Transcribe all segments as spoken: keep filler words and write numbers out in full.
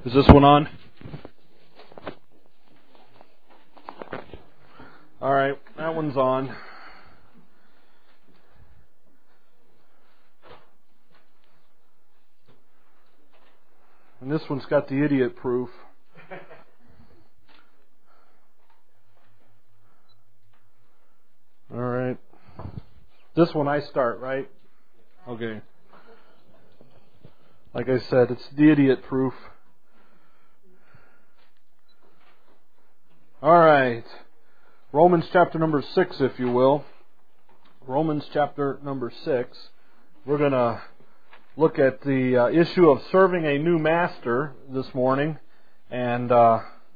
Is this one on? All right, that one's on. And this one's got the idiot proof. All right. This one I start, right? Okay. Like I said, it's the idiot proof. All right. Romans chapter number six, if you will. Romans chapter number six. We're going to look at the uh, issue of serving a new master this morning, and uh,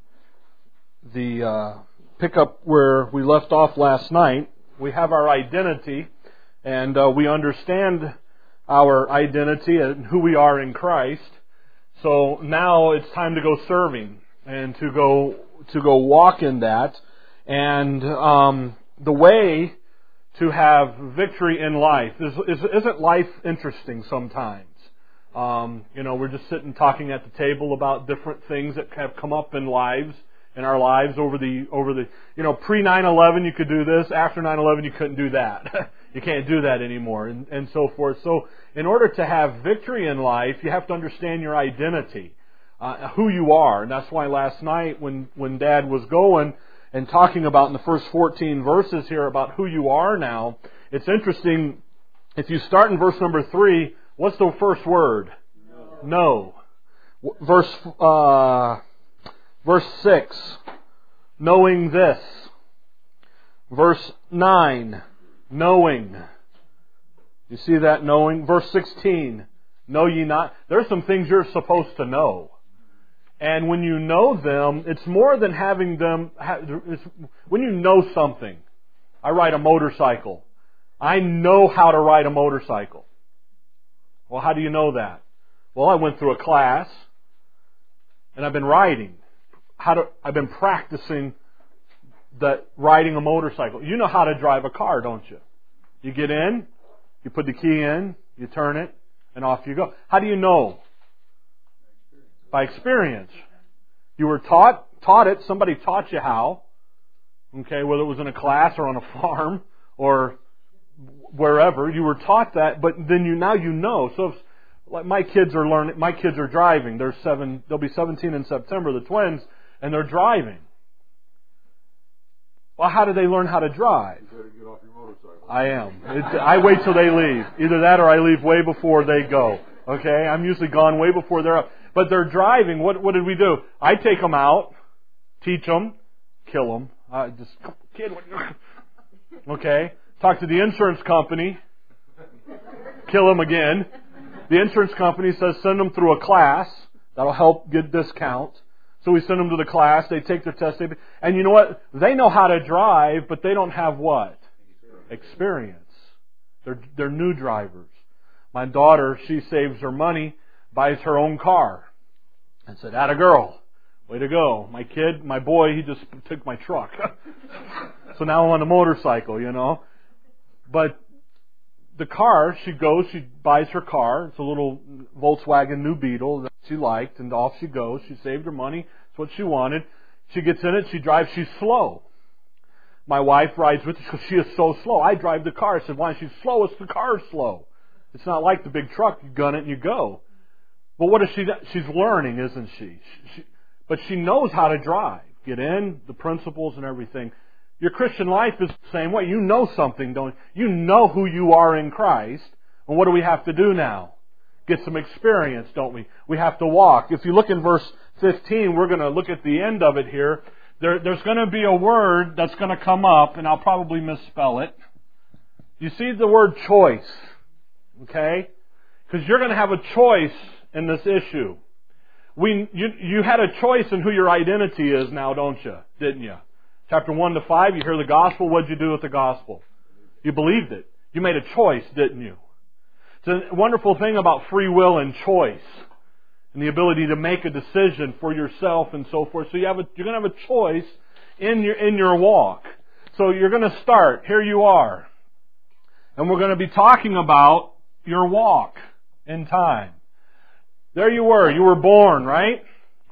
the uh, pick up where we left off last night. We have our identity, and uh, we understand our identity and who we are in Christ. So now it's time to go serving and to go to go walk in that. And um, the way to have victory in life is, is isn't life interesting sometimes? Um, you know, we're just sitting talking at the table about different things that have come up in lives in our lives over the over the you know pre nine eleven you could do this, after nine eleven you couldn't do that. You can't do that anymore, and, and so forth. So in order to have victory in life, you have to understand your identity, uh, who you are. And that's why last night when, when Dad was going and talking about in the first fourteen verses here about who you are now, it's interesting. If you start in verse number three, what's the first word? No. no. Verse uh, verse six, knowing this. Verse nine, knowing. You see that, knowing? Verse sixteen, know ye not. There's some things you're supposed to know. And when you know them, it's more than having them. It's when you know something. I ride a motorcycle. I know how to ride a motorcycle. Well, how do you know that? Well, I went through a class, and I've been riding. How to? I've been practicing that riding a motorcycle. You know how to drive a car, don't you? You get in, you put the key in, you turn it, and off you go. How do you know? By experience. You were taught taught it. Somebody taught you how. Okay, whether it was in a class or on a farm or wherever, you were taught that. But then you now you know. So, if, like my kids are learning. My kids are driving. They're seven. They'll be seventeen in September. The twins, and they're driving. Well, how do they learn how to drive? You better get off your motorcycle. I am. It's, I wait till they leave. Either that or I leave way before they go. Okay, I'm usually gone way before they're up. But they're driving. What what did we do? I take them out, teach them, kill them. I just kid. Okay. Talk to the insurance company, kill them again. The insurance company says send them through a class that'll help get discount. So we send them to the class. They take their test. They, and you know what? They know how to drive, but they don't have what? Experience. They're they're new drivers. My daughter, she saves her money, buys her own car. And said, atta girl, way to go. My kid, my boy, he just took my truck. So now I'm on a motorcycle, you know. But the car, she goes, she buys her car. It's a little Volkswagen New Beetle that she liked, and off she goes. She saved her money. It's what she wanted. She gets in it, she drives, she's slow. My wife rides with her because she is so slow. I drive the car. I said, why is she slow? It's the car's slow. It's not like the big truck. You gun it and you go. But what is she? She's learning, isn't she? she? But she knows how to drive. Get in, the principles and everything. Your Christian life is the same way. You know something, don't you? You know who you are in Christ. And what do we have to do now? Get some experience, don't we? We have to walk. If you look in verse fifteen, we're going to look at the end of it here. There, there's going to be a word that's going to come up, and I'll probably misspell it. You see the word choice. Okay? Because you're going to have a choice in this issue. We, you, you had a choice in who your identity is now, don't you? Didn't you? Chapter one to five, you hear the gospel. What did you do with the gospel? You believed it. You made a choice, didn't you? It's a wonderful thing about free will and choice, and the ability to make a decision for yourself and so forth. So you have a, you're going to have a choice in your in your walk. So you're going to start. Here you are, and we're going to be talking about your walk in time. There you were. You were born, right?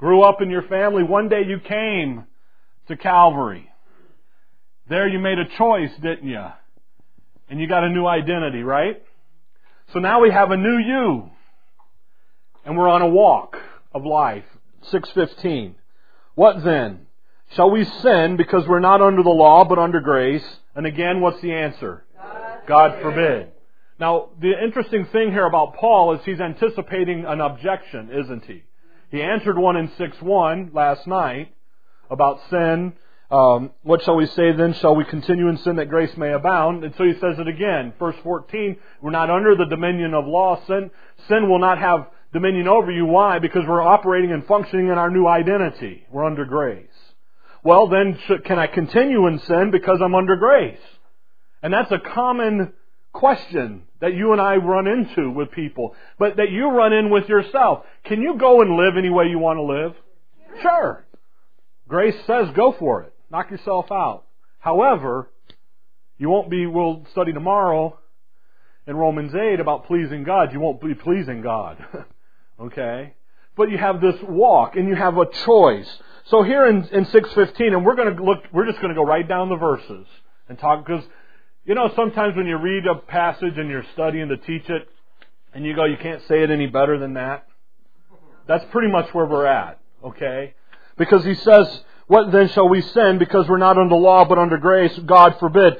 Grew up in your family. One day you came to Calvary. There you made a choice, didn't you? And you got a new identity, right? So now we have a new you. And we're on a walk of life. six fifteen. What then? Shall we sin because we're not under the law but under grace? And again, what's the answer? God, God forbid. Now, the interesting thing here about Paul is he's anticipating an objection, isn't he? He answered one in six one last night about sin. Um, what shall we say then? Shall we continue in sin that grace may abound? And so he says it again. Verse fourteen, we're not under the dominion of law. Sin, sin will not have dominion over you. Why? Because we're operating and functioning in our new identity. We're under grace. Well, then, should, can I continue in sin because I'm under grace? And that's a common question that you and I run into with people, but that you run in with yourself. Can you go and live any way you want to live? Sure. Grace says go for it. Knock yourself out. However, you won't be, we'll study tomorrow in Romans eight about pleasing God. You won't be pleasing God. Okay? But you have this walk and you have a choice. So here in, in six fifteen, and we're going to look, we're just going to go right down the verses and talk, because, you know, sometimes when you read a passage and you're studying to teach it, and you go, you can't say it any better than that. That's pretty much where we're at, okay? Because he says, what then shall we sin because we're not under law but under grace? God forbid.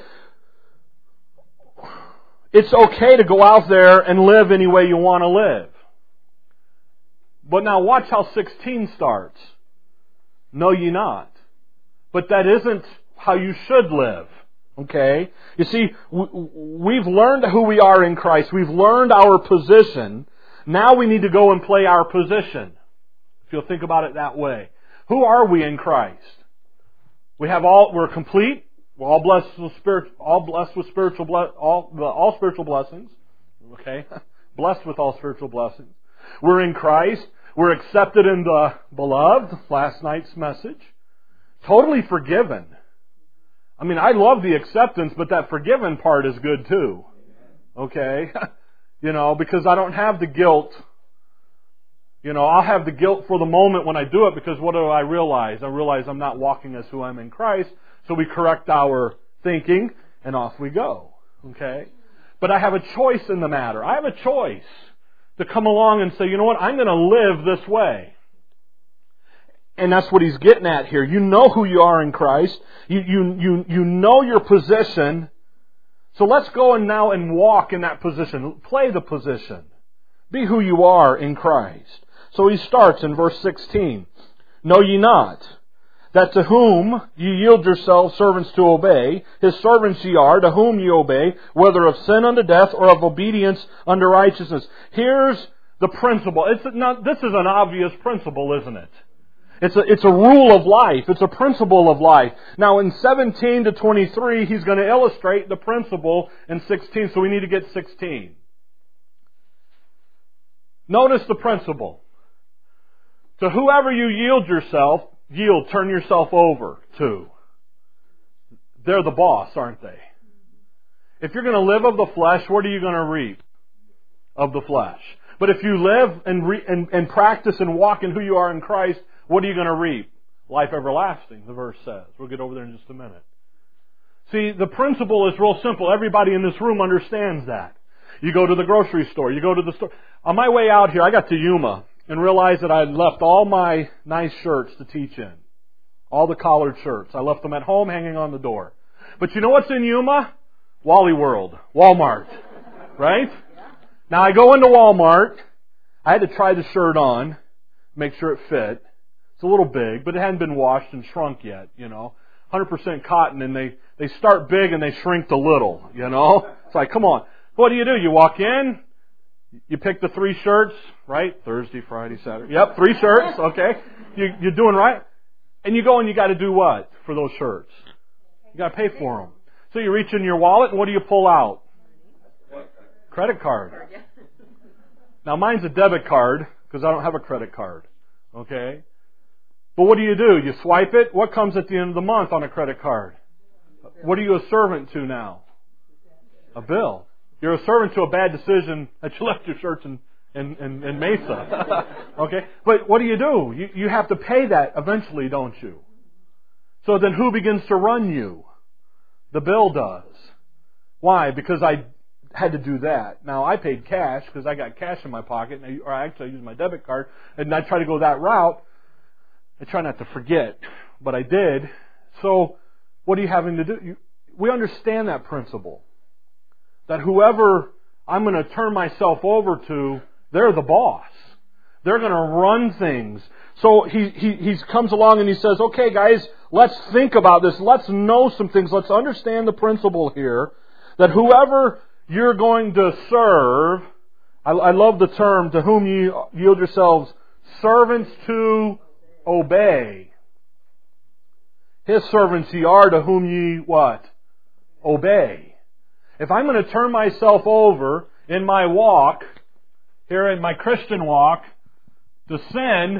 It's okay to go out there and live any way you want to live. But now watch how sixteen starts. Know ye not. But that isn't how you should live. Okay? You see, we've learned who we are in Christ. We've learned our position. Now we need to go and play our position. If you'll think about it that way. Who are we in Christ? We have all, we're complete. We're all blessed with spirit, all blessed with spiritual, all, all spiritual blessings. Okay? Blessed with all spiritual blessings. We're in Christ. We're accepted in the beloved, last night's message. Totally forgiven. I mean, I love the acceptance, but that forgiven part is good too. Okay? You know, because I don't have the guilt. You know, I'll have the guilt for the moment when I do it, because what do I realize? I realize I'm not walking as who I am in Christ, so we correct our thinking, and off we go. Okay? But I have a choice in the matter. I have a choice to come along and say, you know what, I'm going to live this way. And that's what he's getting at here. You know who you are in Christ. You, you, you, you know your position. So let's go and now and walk in that position. Play the position. Be who you are in Christ. So he starts in verse sixteen. Know ye not that to whom ye yield yourselves servants to obey, his servants ye are, to whom ye obey, whether of sin unto death or of obedience unto righteousness. Here's the principle. It's not, this is an obvious principle, isn't it? It's a, it's a rule of life. It's a principle of life. Now in seventeen to twenty-three, he's going to illustrate the principle in sixteen, so we need to get sixteen. Notice the principle. To whoever you yield yourself, yield, turn yourself over to. They're the boss, aren't they? If you're going to live of the flesh, what are you going to reap? Of the flesh. But if you live and, re- and, and practice and walk in who you are in Christ, what are you going to reap? Life everlasting, the verse says. We'll get over there in just a minute. See, the principle is real simple. Everybody in this room understands that. You go to the grocery store. You go to the store. On my way out here, I got to Yuma and realized that I had left all my nice shirts to teach in. All the collared shirts. I left them at home hanging on the door. But you know what's in Yuma? Wally World. Walmart. Right? Now I go into Walmart. I had to try the shirt on, make sure it fit. It's a little big, but it hadn't been washed and shrunk yet, you know. one hundred percent cotton, and they, they start big and they shrink to little, you know. It's like, come on. What do you do? You walk in, you pick the three shirts, right? Thursday, Friday, Saturday. Yep, three shirts, okay. You, you're doing right. And you go and you got to do what for those shirts? You got to pay for them. So you reach in your wallet, and what do you pull out? Credit card. Now mine's a debit card, because I don't have a credit card, okay. But what do you do? You swipe it. What comes at the end of the month on a credit card? What are you a servant to now? A bill. You're a servant to a bad decision that you left your shirts in, in, in, in Mesa. Okay? But what do you do? You, you have to pay that eventually, don't you? So then who begins to run you? The bill does. Why? Because I had to do that. Now, I paid cash because I got cash in my pocket, and I, or actually I used my debit card, and I try to go that route. I try not to forget, but I did. So what are you having to do? You, we understand that principle. That whoever I'm going to turn myself over to, they're the boss. They're going to run things. So he, he, he comes along and he says, okay guys, let's think about this. Let's know some things. Let's understand the principle here. That whoever you're going to serve, I, I love the term, to whom you yield yourselves servants to obey. His servants ye are, to whom ye what? Obey. If I'm going to turn myself over in my walk, here in my Christian walk, to sin,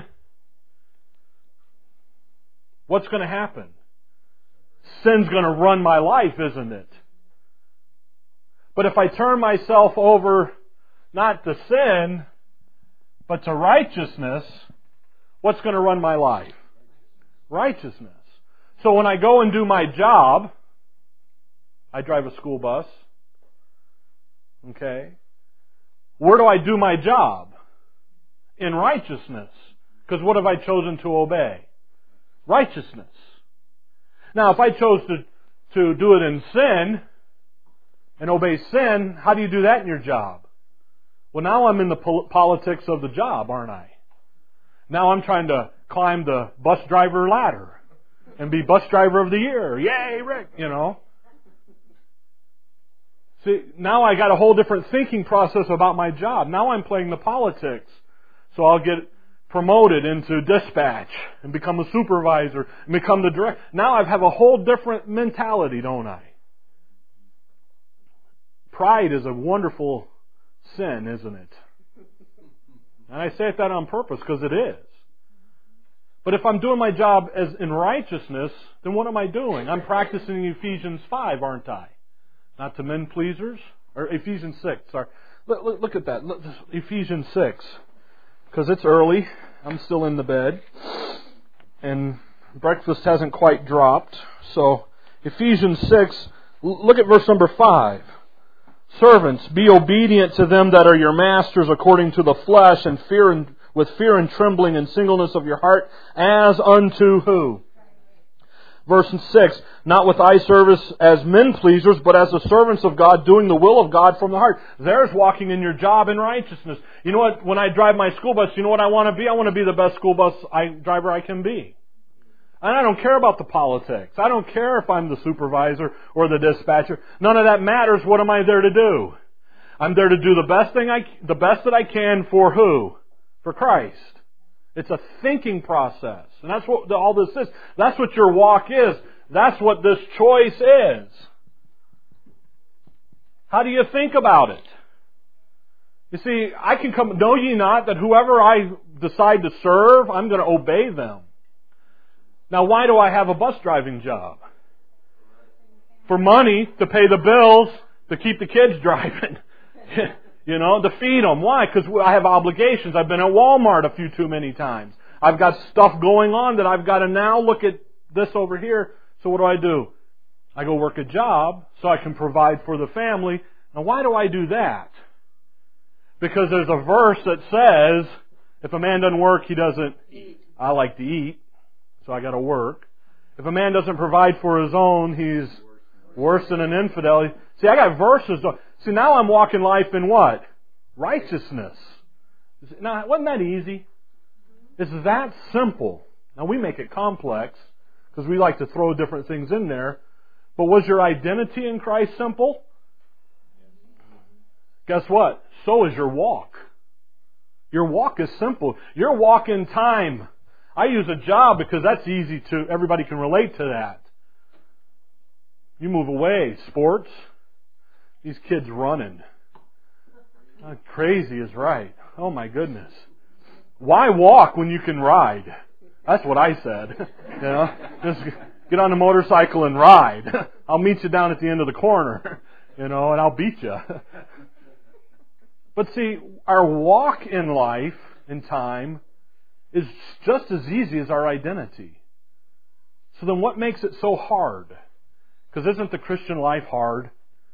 what's going to happen? Sin's going to run my life, isn't it? But if I turn myself over not to sin, but to righteousness, what's going to run my life? Righteousness. So when I go and do my job, I drive a school bus. Okay? Where do I do my job? In righteousness. Because what have I chosen to obey? Righteousness. Now, if I chose to, to do it in sin and obey sin, how do you do that in your job? Well, now I'm in the pol- politics of the job, aren't I? Now I'm trying to climb the bus driver ladder and be bus driver of the year. Yay, Rick! You know. See, now I got a whole different thinking process about my job. Now I'm playing the politics. So I'll get promoted into dispatch and become a supervisor and become the director. Now I have a whole different mentality, don't I? Pride is a wonderful sin, isn't it? And I say that on purpose because it is. But if I'm doing my job as in righteousness, then what am I doing? I'm practicing Ephesians five, aren't I? Not to men pleasers. Or Ephesians six, sorry. Look, look, look at that. Look, Ephesians six. Because it's early. I'm still in the bed. And breakfast hasn't quite dropped. So, Ephesians six, look at verse number five. Servants, be obedient to them that are your masters according to the flesh, and fear and with fear and trembling and singleness of your heart, as unto who? Verse six, not with eye service as men pleasers, but as the servants of God, doing the will of God from the heart. There's walking in your job in righteousness. You know what? When I drive my school bus, you know what I want to be? I want to be the best school bus I, driver I can be. And I don't care about the politics. I don't care if I'm the supervisor or the dispatcher. None of that matters. What am I there to do? I'm there to do the best thing I, the best that I can for who? For Christ. It's a thinking process. And that's what all this is. That's what your walk is. That's what this choice is. How do you think about it? You see, I can come, know ye not that whoever I decide to serve, I'm going to obey them. Now, why do I have a bus driving job? For money, to pay the bills, to keep the kids driving. You know, to feed them. Why? Because I have obligations. I've been at Walmart a few too many times. I've got stuff going on that I've got to now look at this over here. So what do I do? I go work a job so I can provide for the family. Now, why do I do that? Because there's a verse that says, if a man doesn't work, he doesn't eat. I like to eat, so I got to work. If a man doesn't provide for his own, he's worse than an infidel. See, I got verses. See, now I'm walking life in what? Righteousness. Now, wasn't that easy? It's that simple. Now, we make it complex because we like to throw different things in there. But was your identity in Christ simple? Guess what? So is your walk. Your walk is simple. Your walk in time. I use a job because that's easy to, everybody can relate to that. You move away. Sports. These kids running. Uh, crazy is right. Oh my goodness. Why walk when you can ride? That's what I said. You know, just get on a motorcycle and ride. I'll meet you down at the end of the corner. You know, and I'll beat you. But see, our walk in life, in time, is just as easy as our identity. So then what makes it so hard? Because isn't the Christian life hard?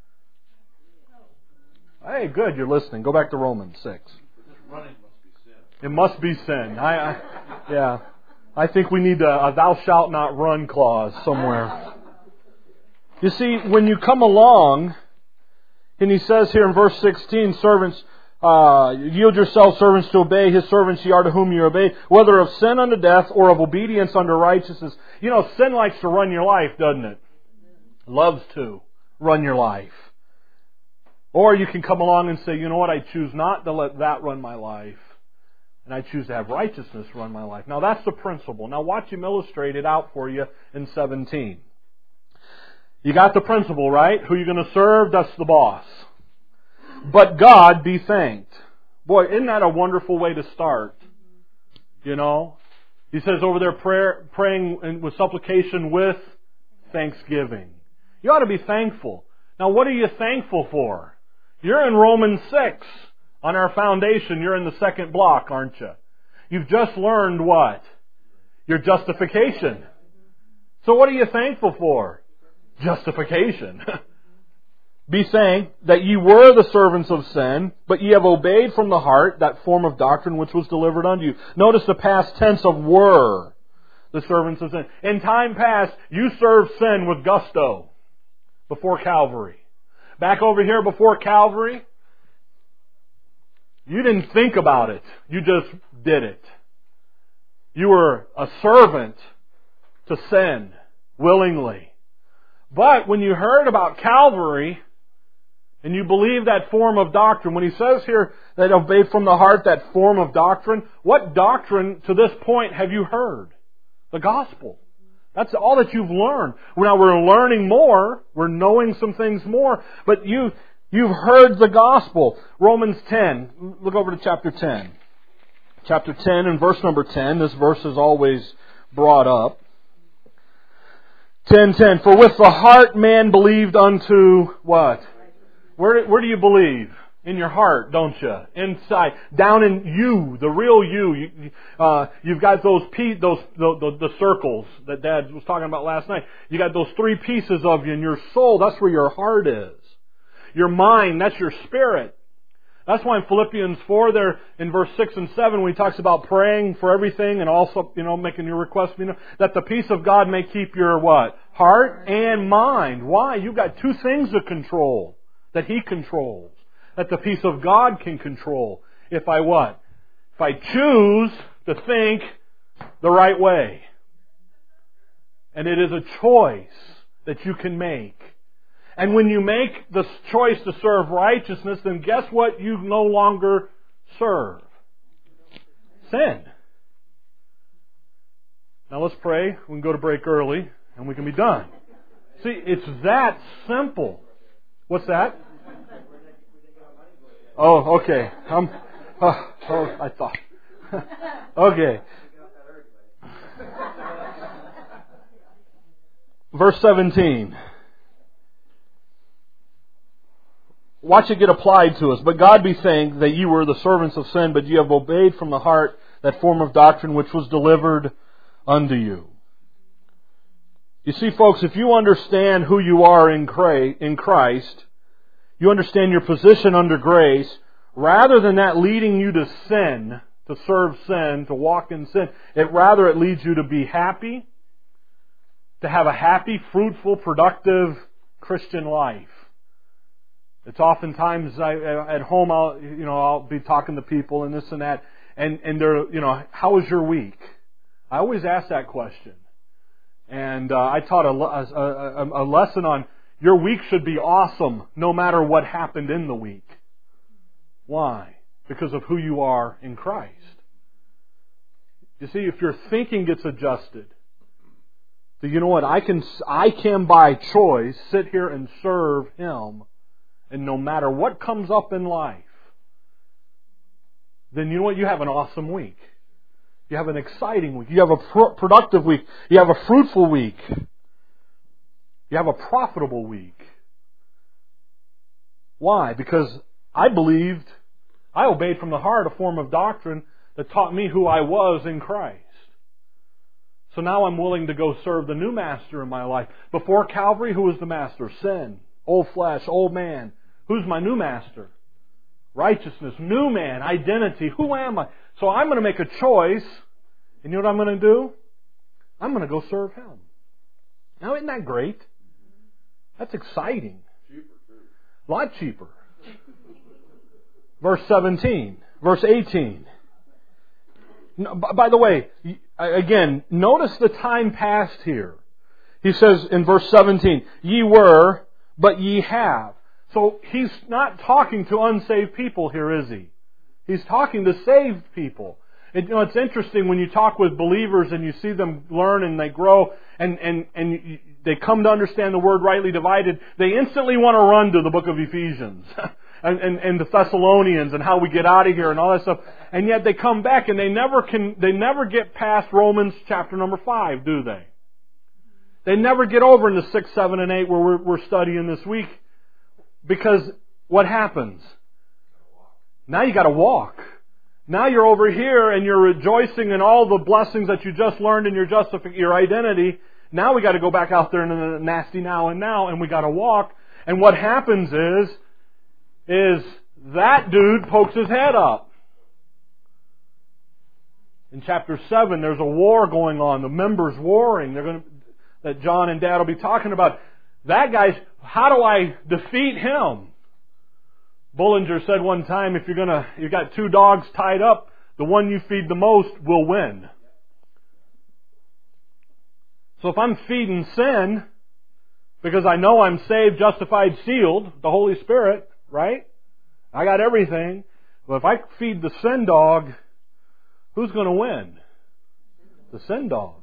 Hey, good, you're listening. Go back to Romans six. It must be sin. I, I yeah. I think we need a, a thou shalt not run clause somewhere. You see, when you come along, and he says here in verse sixteen, servants, uh, yield yourselves servants to obey his servants ye are to whom you obey, whether of sin unto death or of obedience unto righteousness. You know, sin likes to run your life, doesn't it? Loves to run your life. Or you can come along and say, you know what, I choose not to let that run my life. And I choose to have righteousness run my life. Now that's the principle. Now watch him illustrate it out for you in seventeen. You got the principle, right? Who you're going to serve, that's the boss. But God be thanked. Boy, isn't that a wonderful way to start? You know? He says over there, prayer, praying with supplication with thanksgiving. You ought to be thankful. Now what are you thankful for? You're in Romans six. On our foundation, you're in the second block, aren't you? You've just learned what? Your justification. So what are you thankful for? Justification. Be thanked that ye were the servants of sin, but ye have obeyed from the heart that form of doctrine which was delivered unto you. Notice the past tense of were the servants of sin. In time past, you served sin with gusto before Calvary. Back over here before Calvary, you didn't think about it. You just did it. You were a servant to sin willingly. But when you heard about Calvary and you believe that form of doctrine, when he says here that obey from the heart that form of doctrine, what doctrine to this point have you heard? The gospel. That's all that you've learned. Now we're learning more. We're knowing some things more. But you... You've heard the gospel. Romans ten. Look over to chapter ten. Chapter ten and verse number ten. This verse is always brought up. ten ten. For with the heart man believed unto what? Where, where do you believe? In your heart, don't you? Inside. Down in you. The real you. you uh, you've got those, pe- those the, the, the circles that Dad was talking about last night. You got those three pieces of you in your soul. That's where your heart is. Your mind, that's your spirit. That's why in Philippians four there in verse six and seven when he talks about praying for everything and also, you know, making your requests, you know, that the peace of God may keep your what? Heart and mind. Why? You've got two things to control that He controls. That the peace of God can control. If I what? If I choose to think the right way. And it is a choice that you can make. And when you make the choice to serve righteousness, then guess what you no longer serve? Sin. Now let's pray. We can go to break early and we can be done. See, it's that simple. What's that? Oh, okay. Um, oh, oh, I thought. Okay. Verse seventeen. Watch it get applied to us. But God be thanked that ye were the servants of sin, but ye have obeyed from the heart that form of doctrine which was delivered unto you. You see, folks, if you understand who you are in Christ, you understand your position under grace, rather than that leading you to sin, to serve sin, to walk in sin, it rather it leads you to be happy, to have a happy, fruitful, productive Christian life. It's oftentimes I, at home, I'll you know I'll be talking to people and this and that, and and they're you know how was your week? I always ask that question, and uh, I taught a, a, a lesson on your week should be awesome no matter what happened in the week. Why? Because of who you are in Christ. You see, if your thinking gets adjusted, so you know what I can I can by choice sit here and serve Him. And no matter what comes up in life, then you know what? You have an awesome week. You have an exciting week. You have a pro- productive week. You have a fruitful week. You have a profitable week. Why? Because I believed I obeyed from the heart a form of doctrine that taught me who I was in Christ. So now I'm willing to go serve the new master in my life. Before Calvary, who was the master? Sin, old flesh, old man. Who's my new master? Righteousness, new man, identity. Who am I? So I'm going to make a choice. And you know what I'm going to do? I'm going to go serve Him. Now, isn't that great? That's exciting. A lot cheaper. Verse seventeen. Verse eighteen. By the way, again, notice the time past here. He says in verse seventeen, ye were, but ye have. So He's not talking to unsaved people here, is He? He's talking to saved people. It, you know, it's interesting when you talk with believers and you see them learn and they grow and, and, and they come to understand the word rightly divided, they instantly want to run to the book of Ephesians and, and, and the Thessalonians and how we get out of here and all that stuff. And yet they come back and they never can, they never get past Romans chapter number five, do they? They never get over into six, seven, and eight where we're, we're studying this week. Because what happens? Now you got to walk. Now you're over here and you're rejoicing in all the blessings that you just learned in your justification, your identity. Now we got to go back out there in the nasty now and now, and we got to walk. And what happens is, is that dude pokes his head up. In chapter seven, there's a war going on. The members warring. They're going to, that John and Dad will be talking about. That guy's, how do I defeat him? Bullinger said one time, if you're gonna, you've got two dogs tied up, the one you feed the most will win. So if I'm feeding sin, because I know I'm saved, justified, sealed, the Holy Spirit, right? I got everything. But if I feed the sin dog, who's going to win? The sin dog.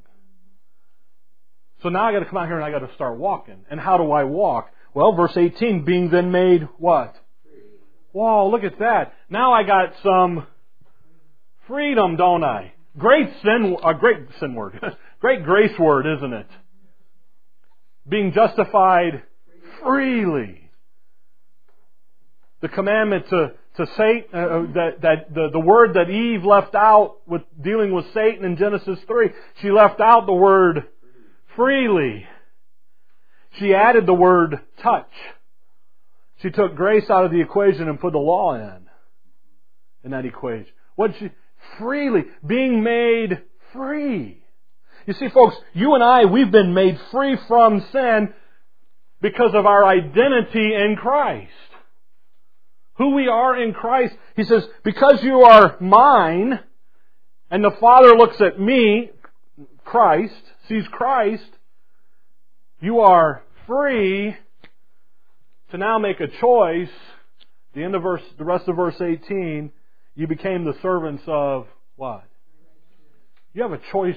So now I got to come out here and I got to start walking. And how do I walk? Well, verse eighteen, being then made what? Whoa, look at that. Now I got some freedom, don't I? Great sin, a great sin word. Great grace word, isn't it? Being justified freely. The commandment to, to Satan, uh, that, that the, the word that Eve left out with dealing with Satan in Genesis three, she left out the word freely. She added the word touch. She took grace out of the equation and put the law in. In that equation. What she freely being made free. You see, folks, you and I, we've been made free from sin because of our identity in Christ. Who we are in Christ. He says, because you are mine, and the Father looks at me, Christ, sees Christ, you are free to now make a choice. The end of verse, the rest of verse eighteen, you became the servants of what? You have a choice.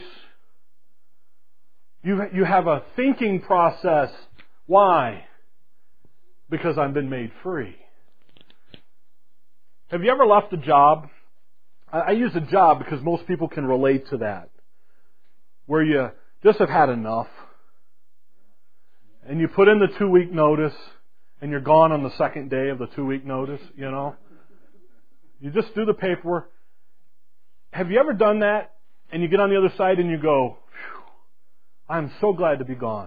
You, you have a thinking process. Why? Because I've been made free. Have you ever left a job? I, I use a job because most people can relate to that. Where you just have had enough. And you put in the two-week notice, and you're gone on the second day of the two-week notice, you know. You just do the paperwork. Have you ever done that, and you get on the other side and you go, I'm so glad to be gone.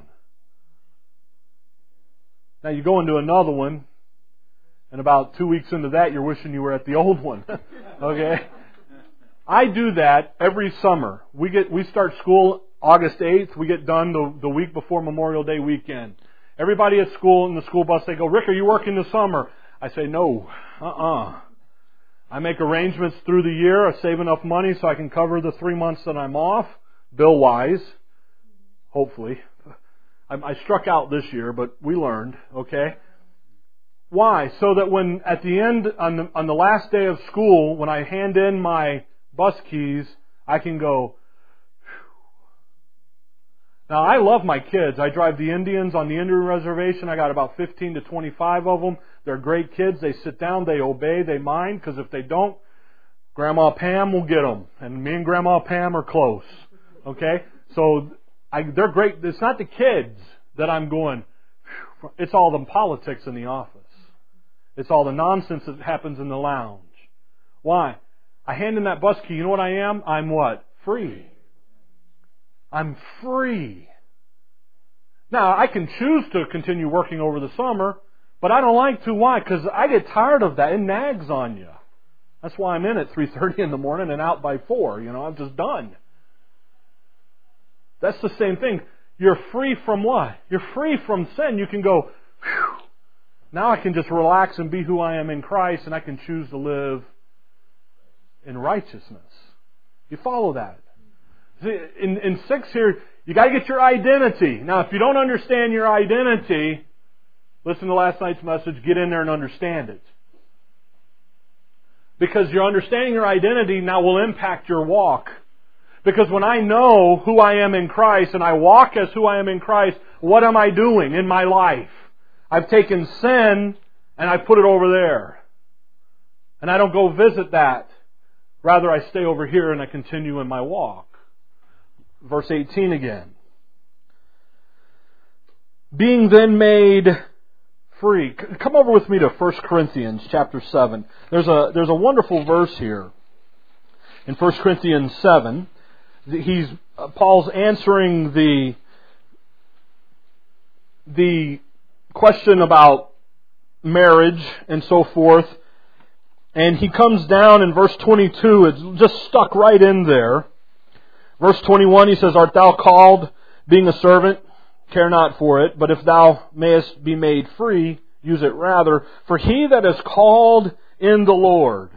Now you go into another one, and about two weeks into that, you're wishing you were at the old one. Okay? I do that every summer. We get we start school August eighth. We get done the, the week before Memorial Day weekend. Everybody at school, in the school bus, they go, Rick, are you working this summer? I say, no. Uh-uh. I make arrangements through the year. I save enough money so I can cover the three months that I'm off, bill-wise. Hopefully. I, I struck out this year, but we learned, okay? Why? So that when, at the end, on the, on the last day of school, when I hand in my bus keys, I can go, now, I love my kids. I drive the Indians on the Indian Reservation. I got about fifteen to twenty-five of them. They're great kids. They sit down, they obey, they mind, because if they don't, Grandma Pam will get them. And me and Grandma Pam are close. Okay? So, I, they're great. It's not the kids that I'm going, it's all the politics in the office. It's all the nonsense that happens in the lounge. Why? I hand in that bus key. You know what I am? I'm what? Free. I'm free. Now, I can choose to continue working over the summer, but I don't like to. Why? Because I get tired of that. It nags on you. That's why I'm in at three thirty in the morning and out by four. You know, I'm just done. That's the same thing. You're free from what? You're free from sin. You can go, whew, now I can just relax and be who I am in Christ, and I can choose to live in righteousness. You follow that? See, in, in six here, you got to get your identity. Now, if you don't understand your identity, listen to last night's message, get in there and understand it. Because your understanding your identity now will impact your walk. Because when I know who I am in Christ and I walk as who I am in Christ, what am I doing in my life? I've taken sin and I put it over there. And I don't go visit that. Rather, I stay over here and I continue in my walk. Verse eighteen again. Being then made free. Come over with me to First Corinthians chapter seven. There's a, there's a wonderful verse here in First Corinthians seven. He's, uh, Paul's answering the, the question about marriage and so forth. And he comes down in verse twenty-two, it's just stuck right in there. Verse twenty-one, he says, Art thou called, being a servant? Care not for it, but if thou mayest be made free, use it rather. For he that is called in the Lord,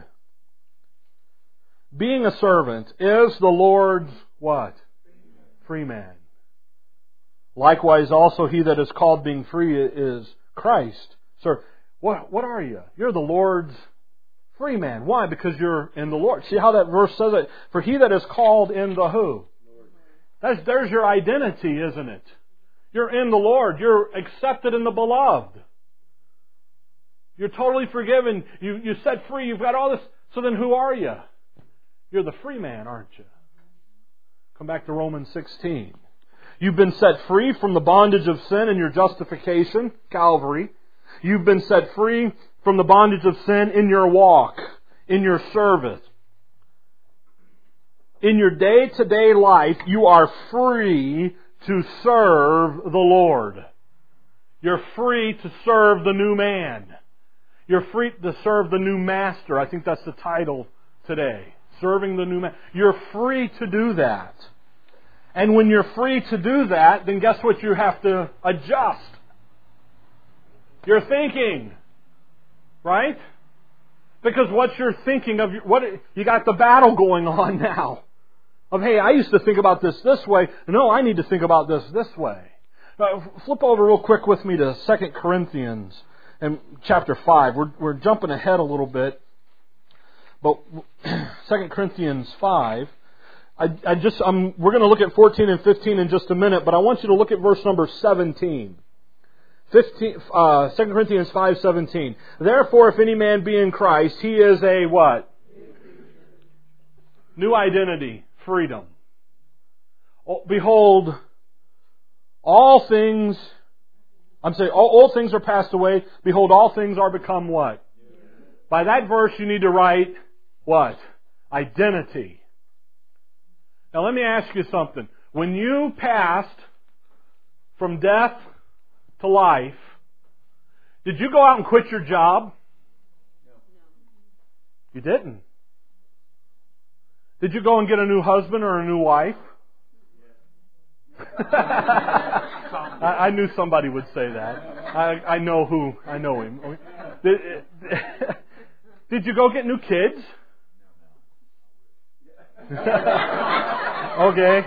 being a servant, is the Lord's what? Free man. Likewise also he that is called being free is Christ. Sir, what, what are you? You're the Lord's free man. Why? Because you're in the Lord. See how that verse says it? For he that is called in the who? That's, there's your identity, isn't it? You're in the Lord. You're accepted in the beloved. You're totally forgiven. You, you're set free. You've got all this. So then who are you? You're the free man, aren't you? Come back to Romans sixteen. You've been set free from the bondage of sin in your justification, Calvary. You've been set free from the bondage of sin in your walk, in your service. In your day-to-day life, you are free to serve the Lord. You're free to serve the new man. You're free to serve the new master. I think that's the title today. Serving the new man. You're free to do that. And when you're free to do that, then guess what you have to adjust? Your thinking. Right? Because what you're thinking of, what you got the battle going on now. Of, hey, I used to think about this this way. No, I need to think about this this way. Uh, flip over real quick with me to Second Corinthians and chapter five. We're, we're jumping ahead a little bit. But Second Corinthians five, I, I just, I'm, we're going to look at fourteen and fifteen in just a minute, but I want you to look at verse number seventeen. fifteen, uh, Second Corinthians five seventeen. Therefore, if any man be in Christ, he is a what? New identity, freedom. Oh, behold, all things, I'm saying, all, all things are passed away. Behold, all things are become what? By that verse, you need to write what? Identity. Now, let me ask you something. When you passed from death to life, did you go out and quit your job? No. You didn't. Did you go and get a new husband or a new wife? I, I knew somebody would say that. I, I know who. I know him. Did, did you go get new kids? Okay.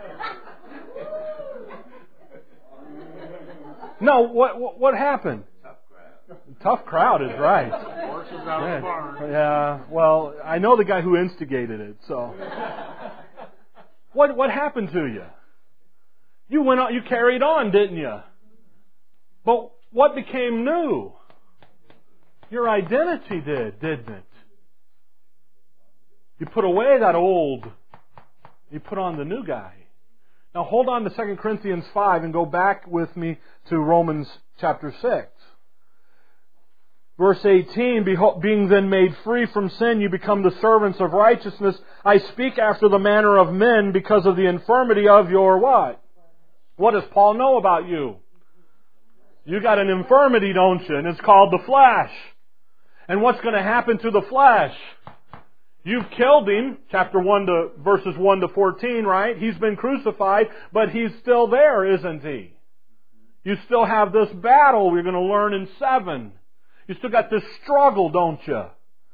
No, what, what what happened? Tough crowd. Tough crowd is right. Horses out of the barn. Yeah. Well, I know the guy who instigated it. So, what what happened to you? You went on. You carried on, didn't you? But what became new? Your identity did, didn't it? You put away that old. You put on the new guy. Now hold on to Second Corinthians five and go back with me to Romans chapter six. Verse eighteen, being then made free from sin, you become the servants of righteousness. I speak after the manner of men because of the infirmity of your what? What does Paul know about you? You got an infirmity, don't you? And it's called the flesh. And what's going to happen to the flesh? You've killed him, chapter one to verses one to fourteen, right? He's been crucified, but he's still there, isn't he? You still have this battle we're going to learn in seven. You still got this struggle, don't you?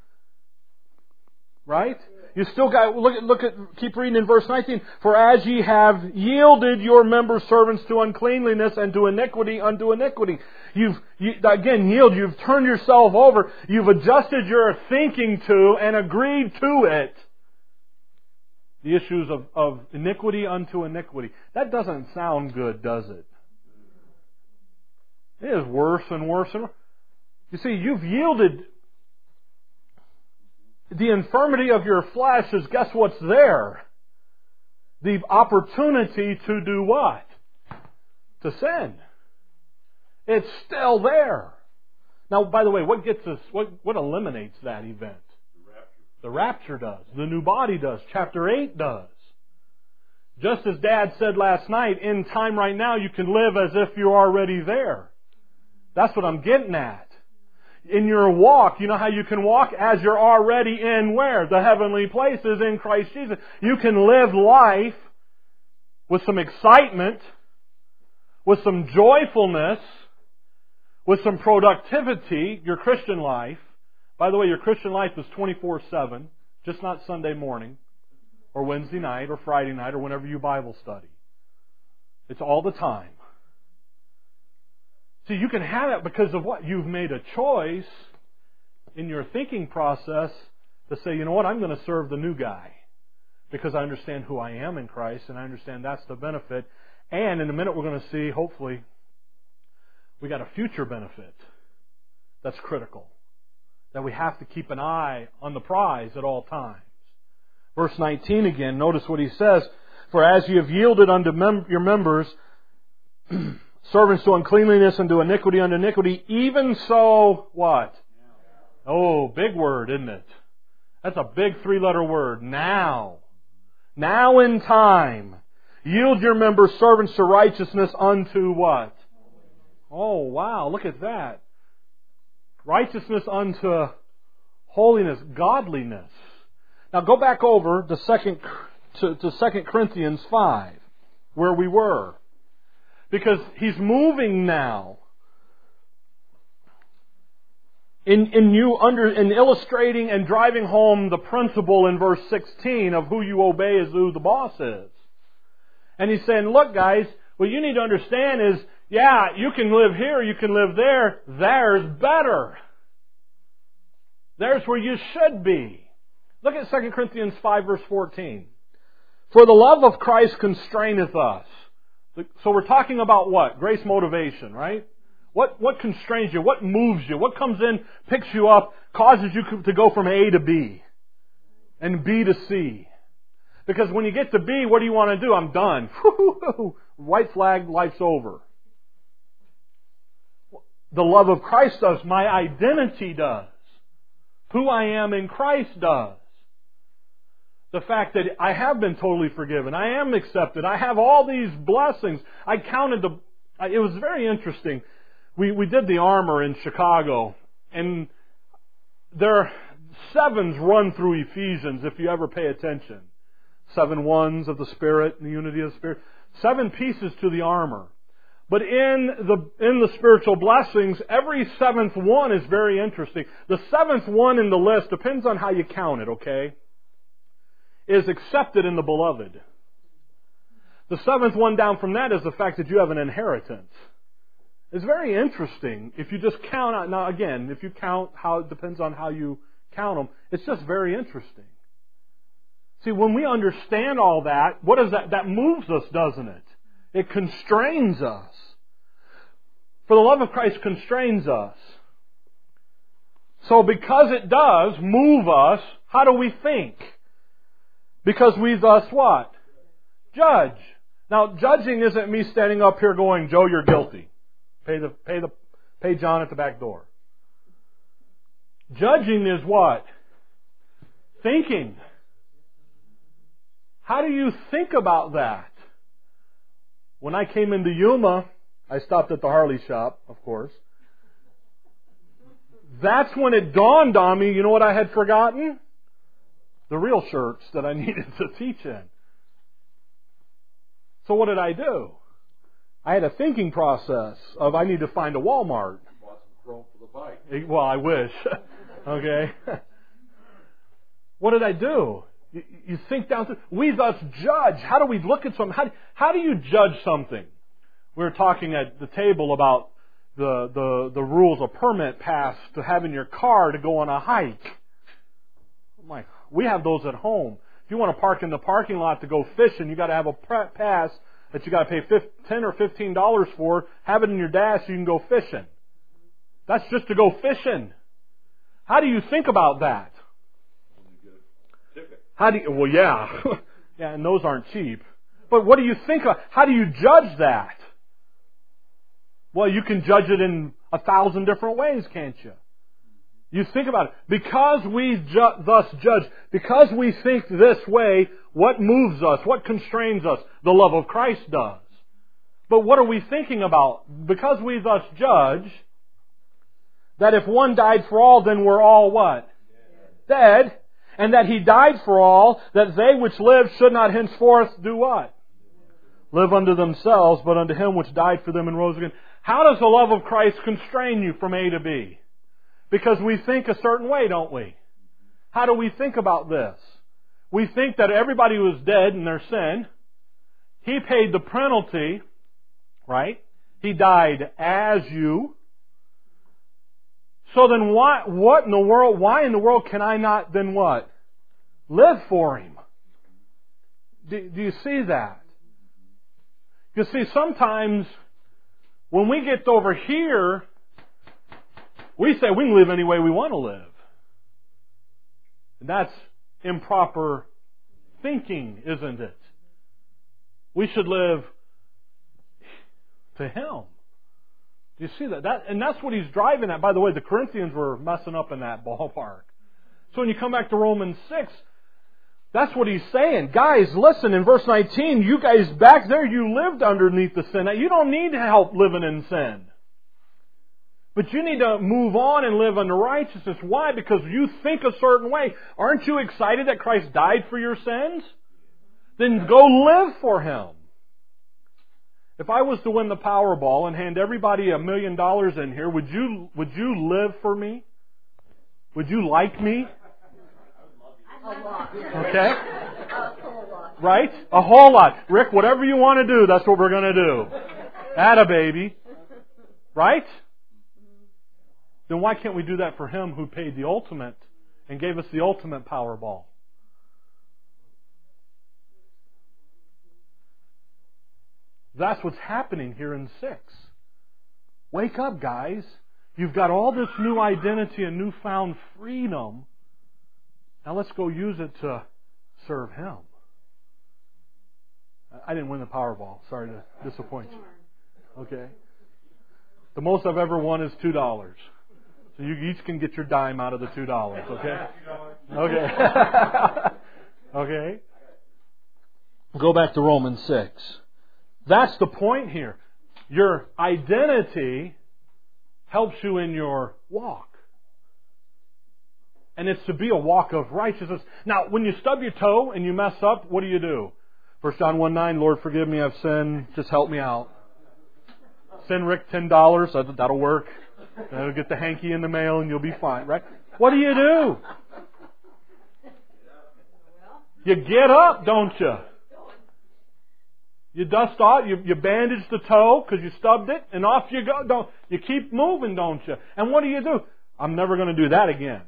Right? You still got, look at, look at, keep reading in verse nineteen. For as ye have yielded your members servants to uncleanliness and to iniquity unto iniquity. You've, you, again, yield, you've turned yourself over. You've adjusted your thinking to and agreed to it. The issues of, of iniquity unto iniquity. That doesn't sound good, does it? It is worse and worse and worse. You see, you've yielded. The infirmity of your flesh is, guess what's there? The opportunity to do what? To sin. It's still there. Now, by the way, what gets us, what, what eliminates that event? The rapture. The rapture does. The new body does. Chapter eight does. Just as Dad said last night, in time right now you can live as if you're already there. That's what I'm getting at. In your walk, you know how you can walk? As you're already in where? The heavenly places in Christ Jesus. You can live life with some excitement, with some joyfulness, with some productivity, your Christian life. By the way, your Christian life is twenty-four seven, just not Sunday morning, or Wednesday night, or Friday night, or whenever you Bible study. It's all the time. See, you can have it because of what? You've made a choice in your thinking process to say, you know what, I'm going to serve the new guy because I understand who I am in Christ and I understand that's the benefit. And in a minute we're going to see, hopefully, we got a future benefit that's critical, that we have to keep an eye on the prize at all times. Verse nineteen again, notice what he says, for as you have yielded unto mem- your members servants to uncleanliness and to iniquity unto iniquity, even so, what? Oh, big word, isn't it? That's a big three-letter word. Now. Now in time. Yield your members servants to righteousness unto what? Oh, wow, look at that. Righteousness unto holiness, godliness. Now go back over to second to, to Second Corinthians five, where we were. Because he's moving now in, in you under in illustrating and driving home the principle in verse sixteen of who you obey is who the boss is. And he's saying, look guys, what you need to understand is, yeah, you can live here, you can live there, there's better. There's where you should be. Look at Second Corinthians five verse fourteen. For the love of Christ constraineth us. So we're talking about what? Grace motivation, right? What what constrains you? What moves you? What comes in, picks you up, causes you to go from A to B and B to C? Because when you get to B, what do you want to do? I'm done. White flag, life's over. The love of Christ does. My identity does. Who I am in Christ does. The fact that I have been totally forgiven. I am accepted. I have all these blessings. I counted the... It was very interesting. We we did the armor in Chicago. And there are sevens run through Ephesians if you ever pay attention. Seven ones of the Spirit and the unity of the Spirit. Seven pieces to the armor. But in the in the spiritual blessings, every seventh one is very interesting. The seventh one in the list depends on how you count it, okay? Is accepted in the beloved. The seventh one down from that is the fact that you have an inheritance. It's very interesting if you just count out. Now again, if you count how it depends on how you count them, it's just very interesting. See, when we understand all that, what is that? That moves us, doesn't it? It constrains us. For the love of Christ constrains us. So because it does move us, how do we think? Because we thus what? Judge. Now, judging isn't me standing up here going, Joe, you're guilty. Pay the pay the pay John at the back door. Judging is what? Thinking. How do you think about that? When I came into Yuma, I stopped at the Harley shop, of course. That's when it dawned on me, you know what I had forgotten? The real shirts that I needed to teach in. So what did I do? I had a thinking process of I need to find a Walmart. Bought some chrome for the bike. Well, I wish. Okay. What did I do? You, you think down to, we thus judge. How do we look at something? How, how do you judge something? We were talking at the table about the, the, the rules of permit pass to having your car to go on a hike. I'm like, we have those at home. If you want to park in the parking lot to go fishing, you got to have a pass that you got to pay ten or fifteen dollars for. Have it in your dash so you can go fishing. That's just to go fishing. How do you think about that? How do you, well, yeah. Yeah, and those aren't cheap. But what do you think of? How do you judge that? Well, you can judge it in a thousand different ways, can't you? You think about it. Because we ju- thus judge, because we think this way, what moves us, what constrains us? The love of Christ does. But what are we thinking about? Because we thus judge, that if one died for all, then we're all what? Dead. And that He died for all, that they which live should not henceforth do what? Live unto themselves, but unto Him which died for them and rose again. How does the love of Christ constrain you from A to B? Because we think a certain way, don't we? How do we think about this? We think that everybody was dead in their sin. He paid the penalty, right? He died as you. So then why, what in the world, why in the world can I not then what? Live for Him. Do, do you see that? You see, sometimes when we get over here, we say we can live any way we want to live. And that's improper thinking, isn't it? We should live to Him. Do you see that? that? And that's what he's driving at. By the way, the Corinthians were messing up in that ballpark. So when you come back to Romans six, that's what he's saying. Guys, listen, in verse nineteen, you guys back there, you lived underneath the sin. Now, you don't need help living in sin. But you need to move on and live under righteousness. Why? Because you think a certain way. Aren't you excited that Christ died for your sins? Then go live for Him. If I was to win the Powerball and hand everybody a million dollars in here, would you would you live for me? Would you like me? A lot. Okay? A whole lot. Right? A whole lot. Rick, whatever you want to do, that's what we're going to do. Atta baby. Right? Then why can't we do that for Him who paid the ultimate and gave us the ultimate Powerball? That's what's happening here in six. Wake up, guys. You've got all this new identity and newfound freedom. Now let's go use it to serve Him. I didn't win the Powerball. Sorry to disappoint you. Okay. The most I've ever won is two dollars. So you each can get your dime out of the two dollars. Okay? Okay. Okay. Go back to Romans six. That's the point here. Your identity helps you in your walk. And it's to be a walk of righteousness. Now, when you stub your toe and you mess up, what do you do? First John one nine, Lord, forgive me, I've sinned. Just help me out. Send Rick ten dollars. That'll work. That'll get the hanky in the mail and you'll be fine, right? What do you do? You get up, don't you? You dust off, you, you bandage the toe because you stubbed it, and off you go. Don't you keep moving, don't you? And what do you do? I'm never going to do that again.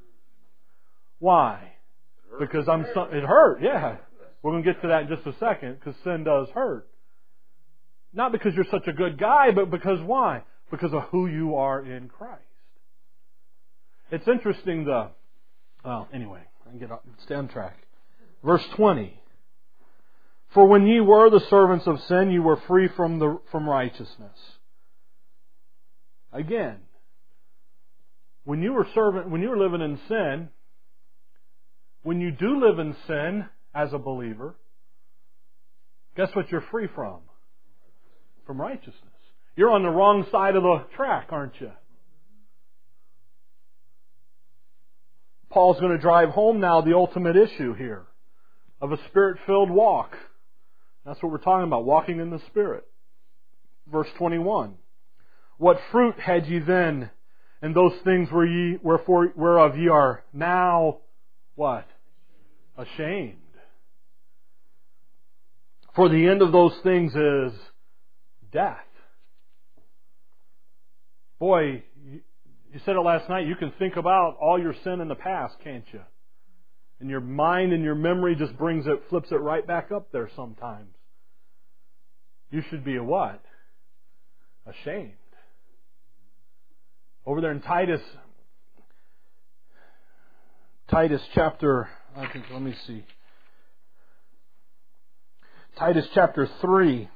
Why? Because I'm. So, it hurt. Yeah, we're going to get to that in just a second because sin does hurt. Not because you're such a good guy, but because why? Because of who you are in Christ. It's interesting. The well, anyway, I can get up, stay on track. Verse twenty. For when ye were the servants of sin, you were free from the from righteousness. Again, when you were serving, when you were living in sin, when you do live in sin as a believer, guess what you're free from? From righteousness. You're on the wrong side of the track, aren't you? Paul's going to drive home now the ultimate issue here of a Spirit-filled walk. That's what we're talking about, walking in the Spirit. Verse twenty-one. What fruit had ye then, and those things were ye, wherefore, whereof ye are now, what? Ashamed. For the end of those things is death. Boy, you said it last night, you can think about all your sin in the past, can't you? And your mind and your memory just brings it, flips it right back up there sometimes. You should be a what? Ashamed. Over there in Titus, Titus chapter, I think, let me see. Titus chapter three.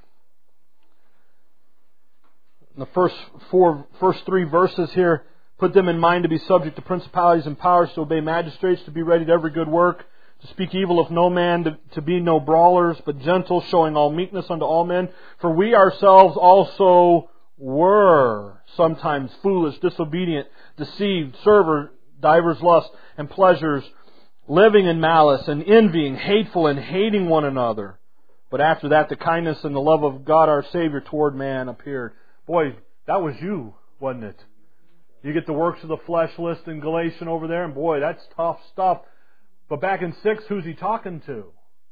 The first four, first three verses here, put them in mind to be subject to principalities and powers, to obey magistrates, to be ready to every good work, to speak evil of no man, to, to be no brawlers, but gentle, showing all meekness unto all men. For we ourselves also were sometimes foolish, disobedient, deceived, serve divers lusts and pleasures, living in malice and envying, hateful and hating one another. But after that, the kindness and the love of God our Savior toward man appeared. Boy, that was you, wasn't it? You get the works of the flesh list in Galatians over there, and boy, that's tough stuff. But back in six, who's he talking to?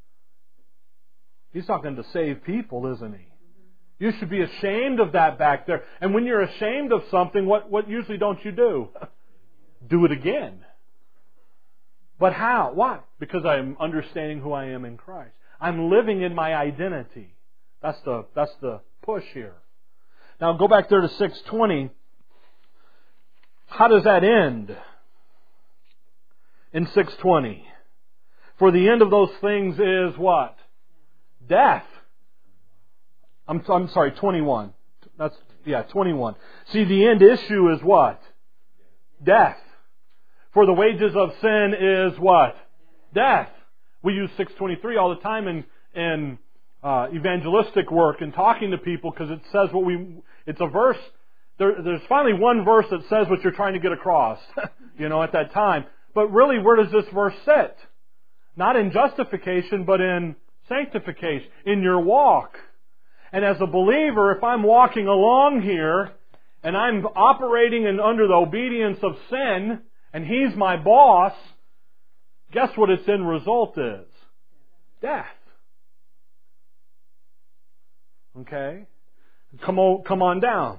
He's talking to saved people, isn't he? You should be ashamed of that back there. And when you're ashamed of something, what, what usually don't you do? Do it again. But how? Why? Because I'm understanding who I am in Christ. I'm living in my identity. That's the, that's the push here. Now go back there to six twenty. How does that end? In six twenty. For the end of those things is what? Death. I'm, I'm sorry, twenty-one. That's, yeah, twenty-one. See, the end issue is what? Death. For the wages of sin is what? Death. We use six twenty-three all the time in, in uh, evangelistic work and talking to people, because it says what we, it's a verse. There, there's finally one verse that says what you're trying to get across, you know, at that time. But really, where does this verse sit? Not in justification, but in sanctification, in your walk. And as a believer, if I'm walking along here and I'm operating in under the obedience of sin, and He's my boss, guess what its end result is? Death. Okay? Come on, come on down.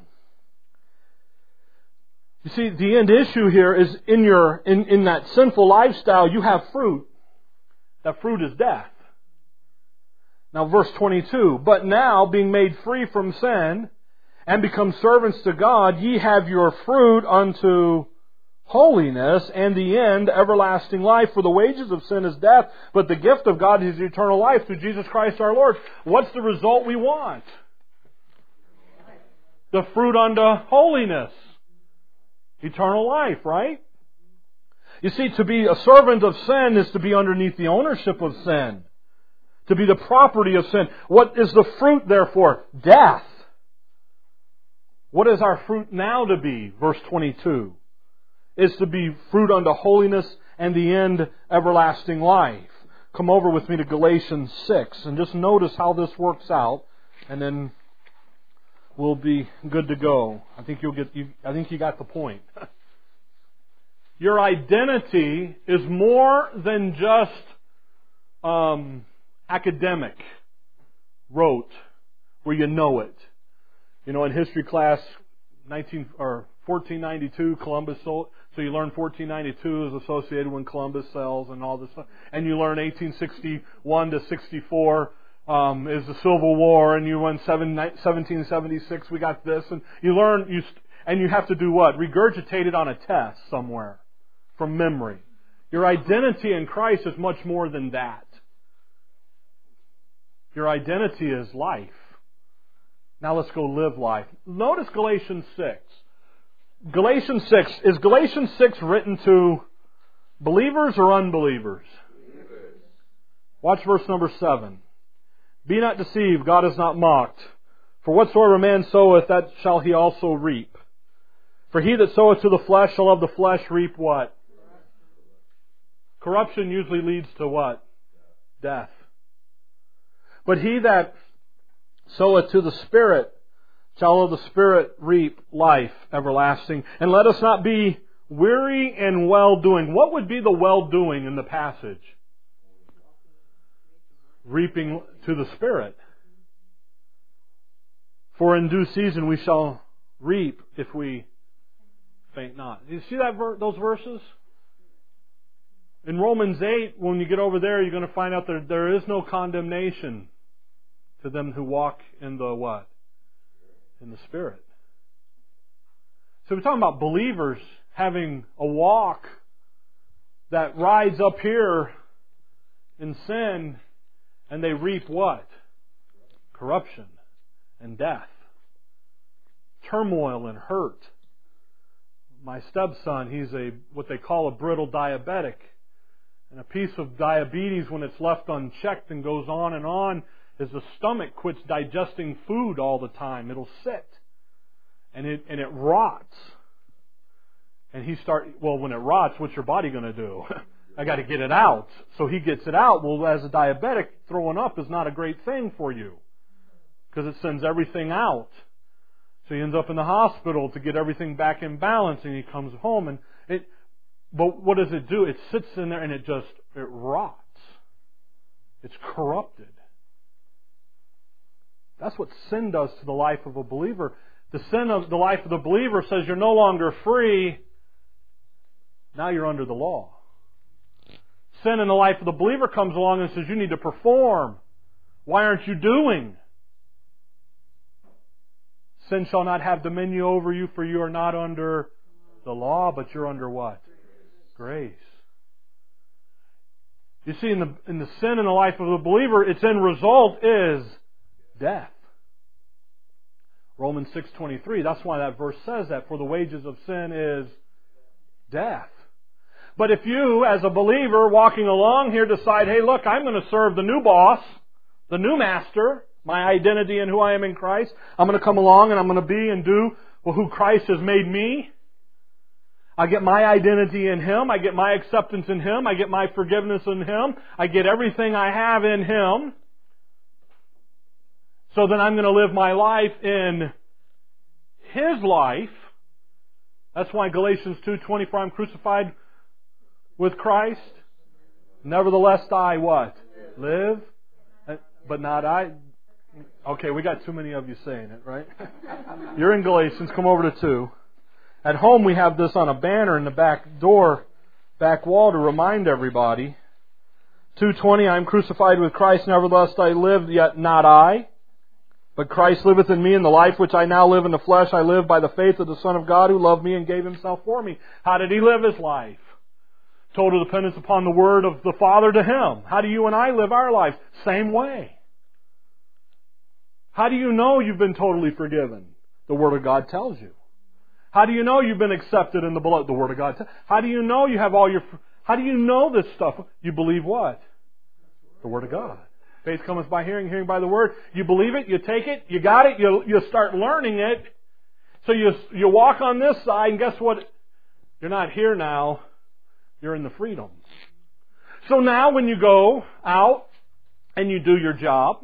You see, the end issue here is in your in, in that sinful lifestyle, you have fruit. That fruit is death. Now verse twenty-two, but now being made free from sin and become servants to God, ye have your fruit unto holiness, and the end everlasting life. For the wages of sin is death, but the gift of God is eternal life through Jesus Christ our Lord. What's the result we want? The fruit unto holiness. Eternal life, right? You see, to be a servant of sin is to be underneath the ownership of sin. To be the property of sin. What is the fruit, therefore? Death. What is our fruit now to be? Verse twenty-two. Is to be fruit unto holiness and the end everlasting life. Come over with me to Galatians six and just notice how this works out, and then we'll be good to go. I think you'll get. You, I think you got the point. Your identity is more than just um, academic, rote, where you know it. You know, in history class, nineteen or fourteen ninety-two, Columbus sold. So you learn fourteen ninety-two is associated when Columbus sells and all this stuff, and you learn eighteen sixty-one to sixty-four. Um, is the Civil War, and you won seventeen seventy-six. We got this, and you learn you and you have to do what? Regurgitate it on a test somewhere from memory. Your identity in Christ is much more than that. Your identity is life. Now let's go live life. Notice Galatians six. Galatians six. Is Galatians six written to believers or unbelievers? Believers. Watch verse number seven. Be not deceived, God is not mocked. For whatsoever a man soweth, that shall he also reap. For he that soweth to the flesh shall of the flesh reap what? Corruption usually leads to what? Death. But he that soweth to the Spirit shall of the Spirit reap life everlasting. And let us not be weary in well-doing. What would be the well-doing in the passage? Reaping to the Spirit. For in due season we shall reap if we faint not. You see that ver- those verses? In Romans eight, when you get over there, you're going to find out that there is no condemnation to them who walk in the what? In the Spirit. So we're talking about believers having a walk that rides up here in sin, and they reap what? Corruption and death. Turmoil and hurt. My stepson, he's a what they call a brittle diabetic. And a piece of diabetes, when it's left unchecked and goes on and on, is the stomach quits digesting food all the time. It'll sit. And it and it rots. And he start well, when it rots, what's your body going to do? I got to get it out. So he gets it out. Well, as a diabetic, throwing up is not a great thing for you. Because it sends everything out. So he ends up in the hospital to get everything back in balance, and he comes home. And it, but what does it do? It sits in there and it just, it rots. It's corrupted. That's what sin does to the life of a believer. The sin of the life of the believer says you're no longer free. Now you're under the law. Sin in the life of the believer comes along and says you need to perform. Why aren't you doing? Sin shall not have dominion over you, for you are not under the law, but you're under what? Grace. You see, in the in the sin in the life of the believer, its end result is death. Romans six twenty-three, that's why that verse says that, for the wages of sin is death. But if you, as a believer walking along here, decide, hey, look, I'm going to serve the new boss, the new master, my identity and who I am in Christ. I'm going to come along and I'm going to be and do well, who Christ has made me. I get my identity in Him. I get my acceptance in Him. I get my forgiveness in Him. I get everything I have in Him. So then I'm going to live my life in His life. That's why Galatians two twenty, for I'm crucified with Christ. Nevertheless I what? Live. But not I. Okay, we got too many of you saying it, right? You're in Galatians. Come over to two. At home we have this on a banner in the back door, back wall to remind everybody. two twenty, I am crucified with Christ, nevertheless I live, yet not I. But Christ liveth in me, and the life which I now live in the flesh, I live by the faith of the Son of God who loved me and gave Himself for me. How did He live His life? Total dependence upon the Word of the Father to Him. How do you and I live our lives? Same way. How do you know you've been totally forgiven? The Word of God tells you. How do you know you've been accepted in the beloved? The Word of God tells you. How do you know you have all your... How do you know this stuff? You believe what? The Word of God. Faith cometh by hearing, hearing by the Word. You believe it, you take it, you got it, you you start learning it. So you you walk on this side, and guess what? You're not here now. You're in the freedom. So now when you go out and you do your job,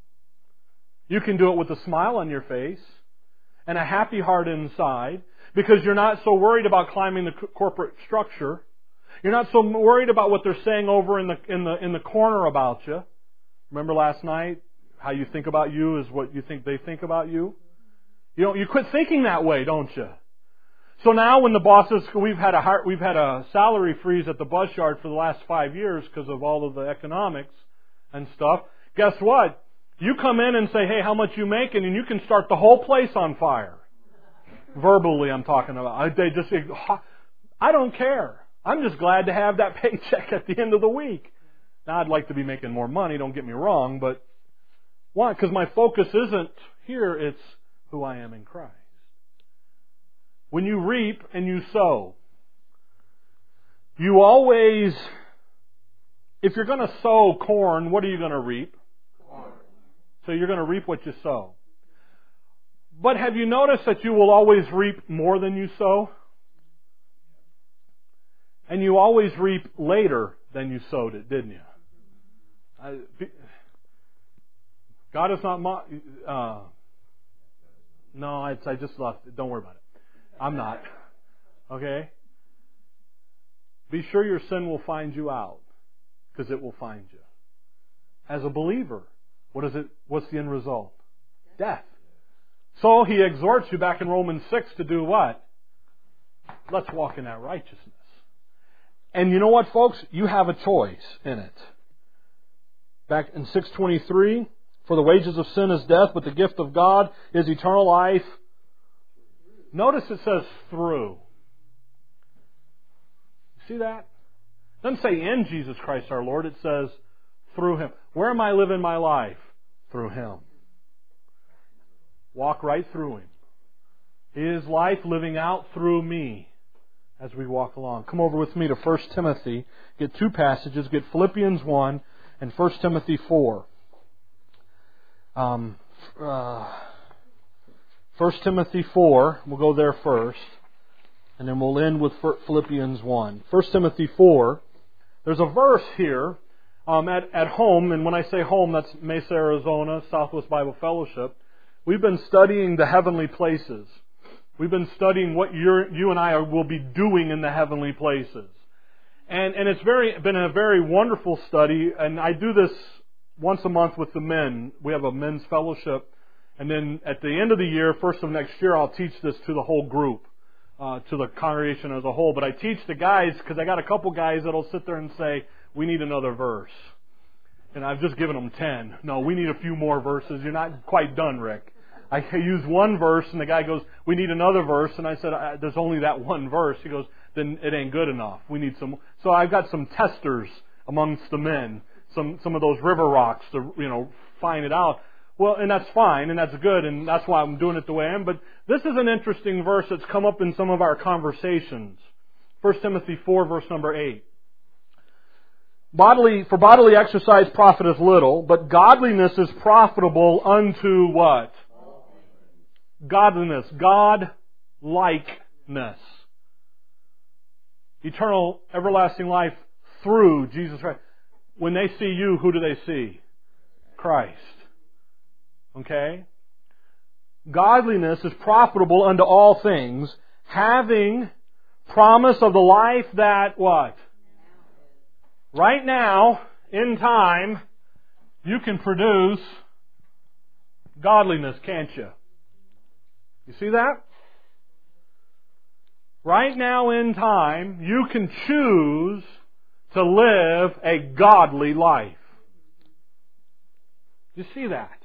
you can do it with a smile on your face and a happy heart inside, because you're not so worried about climbing the corporate structure. You're not so worried about what they're saying over in the in the in the corner about you. Remember last night, how you think about you is what you think they think about you? You know, you quit thinking that way, don't you? So now when the bosses, we've had a heart, we've had a salary freeze at the bus yard for the last five years because of all of the economics and stuff. Guess what? You come in and say, hey, how much you making? And you can start the whole place on fire. Verbally, I'm talking about. They just, I don't care. I'm just glad to have that paycheck at the end of the week. Now, I'd like to be making more money, don't get me wrong, but why? Because my focus isn't here, it's who I am in Christ. when you reap and you sow, you always, if you're going to sow corn, what are you going to reap? Corn. So you're going to reap what you sow. But have you noticed that you will always reap more than you sow? And you always reap later than you sowed it, didn't you? I, God is not my... Uh, no, I, I just lost it. Don't worry about it. I'm not. Okay? Be sure your sin will find you out, because it will find you. As a believer, what is it? What's the end result? Death. So He exhorts you back in Romans six to do what? Let's walk in that righteousness. And you know what, folks? You have a choice in it. Back in six twenty-three, for the wages of sin is death, but the gift of God is eternal life. Notice it says through. See that? It doesn't say in Jesus Christ our Lord. It says through Him. Where am I living my life? Through Him. Walk right through Him. His life living out through me as we walk along. Come over with me to First Timothy. Get two passages. Get Philippians one and First Timothy four. Um, uh, First Timothy four. We'll go there first. And then we'll end with Philippians one. First Timothy four. There's a verse here um, at, at home. And when I say home, that's Mesa, Arizona, Southwest Bible Fellowship. We've been studying the heavenly places. We've been studying what you're, you and I are, will be doing in the heavenly places. And, and it's very been a very wonderful study. And I do this once a month with the men. We have a men's fellowship. And then at the end of the year, first of next year, I'll teach this to the whole group. Uh, to the congregation as a whole. But I teach the guys, because I got a couple guys that'll sit there and say, we need another verse. And I've just given them ten. No, we need a few more verses. You're not quite done, Rick. I use one verse, and the guy goes, we need another verse. And I said, there's only that one verse. He goes, then it ain't good enough. We need some. So I've got some testers amongst the men, some some of those river rocks to, you know, find it out. Well, and that's fine, and that's good, and that's why I'm doing it the way I am. But this is an interesting verse that's come up in some of our conversations. First Timothy four, verse number eight. Bodily, for bodily exercise profiteth little, but godliness is profitable unto what? Godliness. God-likeness. Eternal, everlasting life through Jesus Christ. When they see you, who do they see? Christ. Okay? Godliness is profitable unto all things, having promise of the life that what? Right now, in time, you can produce godliness, can't you? You see that? Right now in time, you can choose to live a godly life. You see that?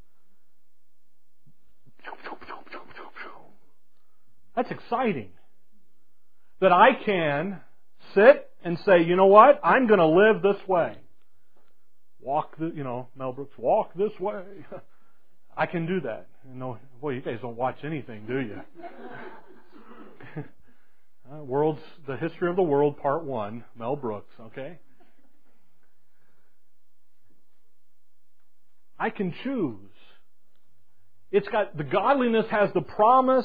That's exciting. That I can sit and say, you know what? I'm going to live this way. Walk the, you know, Mel Brooks, walk this way. I can do that. You know, boy, you guys don't watch anything, do you? uh, World's the History of the World, Part One, Mel Brooks. Okay. I can choose. It's got, the godliness has the promise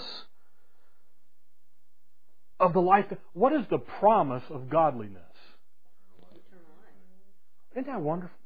of the life. What is the promise of godliness? Isn't that wonderful?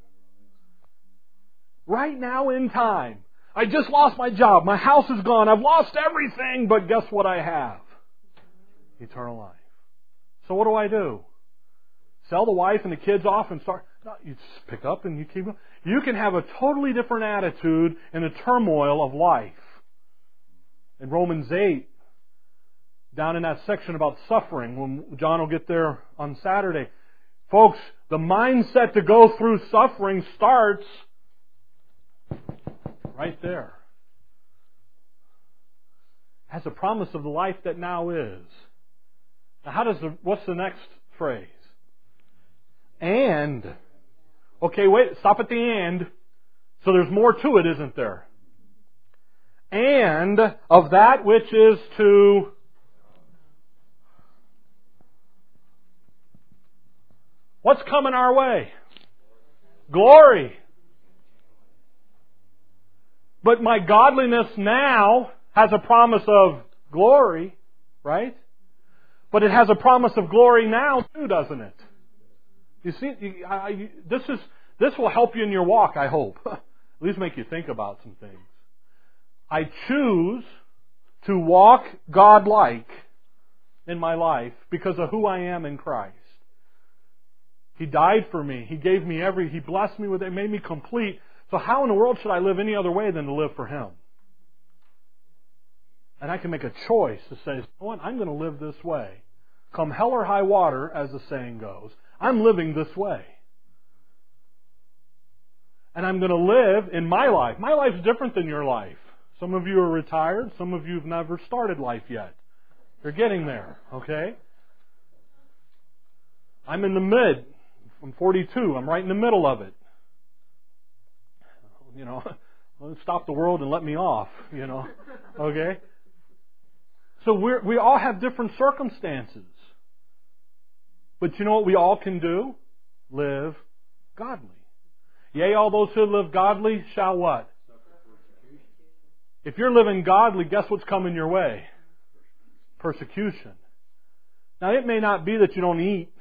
Right now in time, I just lost my job. My house is gone. I've lost everything, but guess what I have? Eternal life. So what do I do? Sell the wife and the kids off and start... No, you just pick up and you keep going. You can have a totally different attitude in the turmoil of life. In Romans eight, down in that section about suffering, when John will get there on Saturday, folks, the mindset to go through suffering starts right there. Has a promise of the life that now is. Now, how does the, what's the next phrase? And, okay, wait, stop at the and. So there's more to it, isn't there? And of that which is to What's coming our way? Glory. But my godliness now has a promise of glory, right? But it has a promise of glory now too, doesn't it? You see, you, I, you, this is this will help you in your walk, I hope. At least make you think about some things. I choose to walk God-like in my life because of who I am in Christ. He died for me. He gave me every, He blessed me with it, made me complete. So how in the world should I live any other way than to live for Him? And I can make a choice to say, you know what, I'm going to live this way. Come hell or high water, as the saying goes, I'm living this way. And I'm going to live in my life. My life's different than your life. Some of you are retired. Some of you have never started life yet. You're getting there, okay? I'm in the mid. I'm forty-two. I'm right in the middle of it. You know, stop the world and let me off, you know, okay? So we're, we all have different circumstances. But you know what we all can do? Live godly. Yea, all those who live godly shall what? If you're living godly, guess what's coming your way? Persecution. Now, it may not be that you don't eat,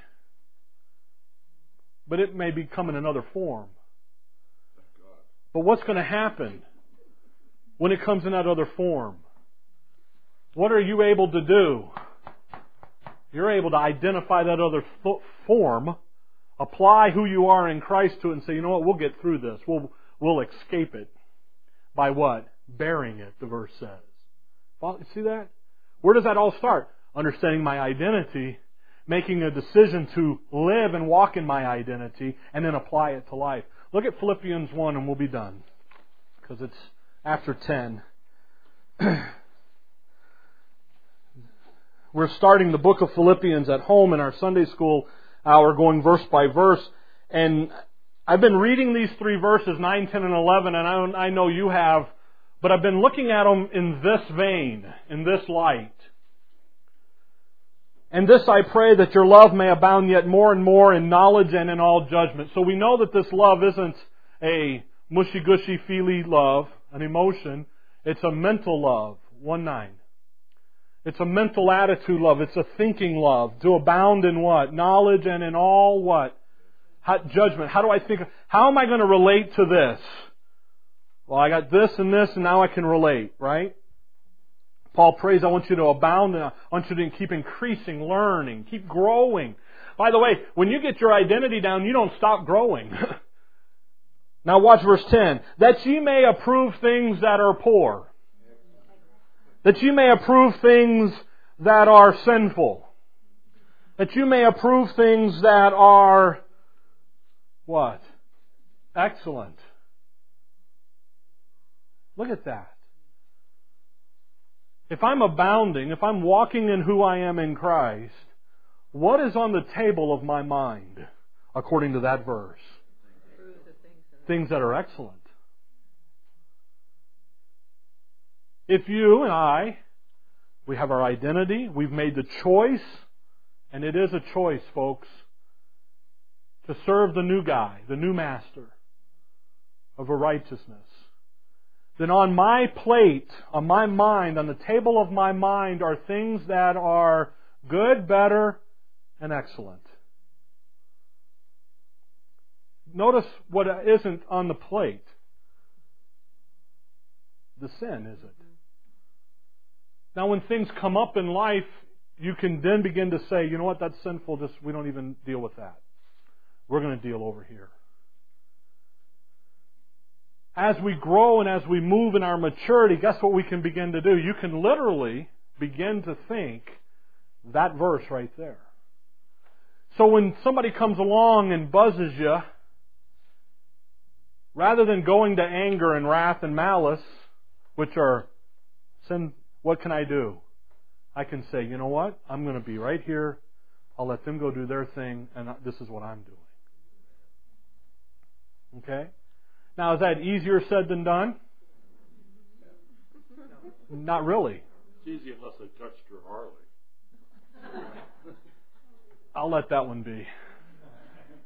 but it may be come in another form. But what's going to happen when it comes in that other form? What are you able to do? You're able to identify that other form, apply who you are in Christ to it, and say, you know what, we'll get through this. We'll, we'll escape it. By what? Bearing it, the verse says. Well, see that? Where does that all start? Understanding my identity, making a decision to live and walk in my identity, and then apply it to life. Look at Philippians one and we'll be done. Because it's after ten. We're starting the book of Philippians at home in our Sunday school hour, going verse by verse. And I've been reading these three verses, nine, ten, and eleven, and I, I know you have, but I've been looking at them in this vein, in this light. And this I pray, that your love may abound yet more and more in knowledge and in all judgment. So we know that this love isn't a mushy-gushy, feely love, an emotion. It's a mental love, one nine. It's a mental attitude love. It's a thinking love. To abound in what? Knowledge and in all what? How, judgment. How do I think? How am I going to relate to this? Well, I got this and this and now I can relate, right? Paul prays, I want you to abound and I want you to keep increasing, learning, keep growing. By the way, when you get your identity down, you don't stop growing. Now watch verse ten. That ye may approve things that are poor. That you may approve things that are sinful. That you may approve things that are what? Excellent. Look at that. If I'm abounding, if I'm walking in who I am in Christ, what is on the table of my mind, according to that verse? Things that are excellent. If you and I, we have our identity, we've made the choice, and it is a choice, folks, to serve the new guy, the new master of a righteousness, then on my plate, on my mind, on the table of my mind are things that are good, better, and excellent. Notice what isn't on the plate. The sin, is it? Now when things come up in life, you can then begin to say, you know what, that's sinful, just we don't even deal with that. We're going to deal over here. As we grow and as we move in our maturity, guess what we can begin to do? You can literally begin to think that verse right there. So when somebody comes along and buzzes you, rather than going to anger and wrath and malice, which are sin, what can I do? I can say, you know what? I'm going to be right here. I'll let them go do their thing, and this is what I'm doing. Okay? Now, is that easier said than done? Not really. It's easy unless they touched your Harley. I'll let that one be.